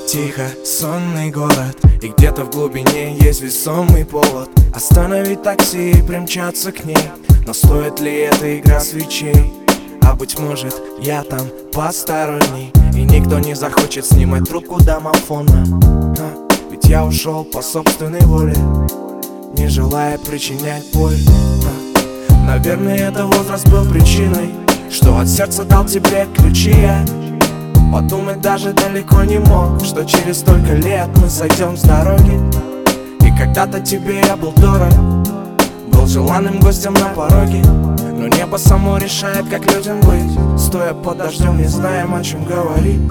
Тихо, сонный город, и где-то в глубине есть весомый повод остановить такси и примчаться к ней. Но стоит ли эта игра свечей? А быть может, я там посторонний, и никто не захочет снимать трубку домофона. Ведь я ушел по собственной воле, не желая причинять боль. Наверное, это возраст был причиной, что от сердца дал тебе ключи я. Подумать даже далеко не мог, что через столько лет мы сойдем с дороги. И когда-то тебе я был дорог, был желанным гостем на пороге. Но небо само решает, как людям быть, стоя под дождем, не знаем, о чем говорить.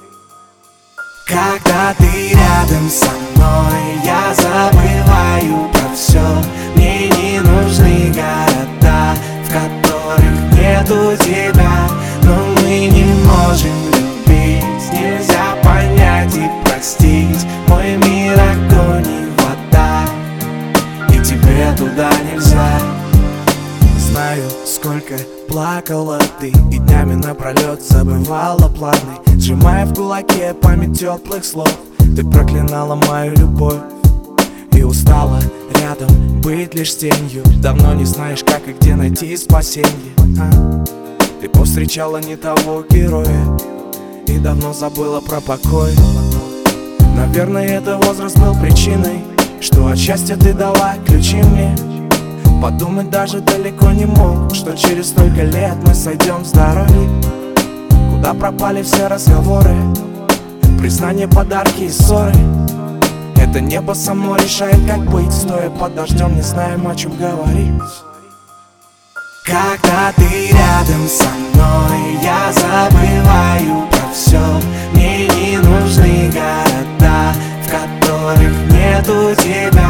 Когда ты рядом со мной, я забываю про все. Мне не нужны города, в которых нету тебя. Но мы не можем любить, нельзя понять и простить. Мой мир огонь и вода, и тебе туда нельзя. Знаю, сколько плакала ты, и днями напролет забывала планы, сжимая в кулаке память теплых слов. Ты проклинала мою любовь и устала рядом быть лишь тенью. Давно не знаешь, как и где найти спасенье. Ты повстречала не того героя и давно забыла про покой. Наверное, это возраст был причиной, что от счастья ты дала ключи мне. Подумать даже далеко не мог, что через столько лет мы сойдем с дороги. Куда пропали все разговоры, признания, подарки и ссоры? Это небо само решает, как быть, стоя под дождем, не знаем, о чем говорить. Когда ты рядом со мной, я забываю про все. Мне не нужны города, в которых нету тебя.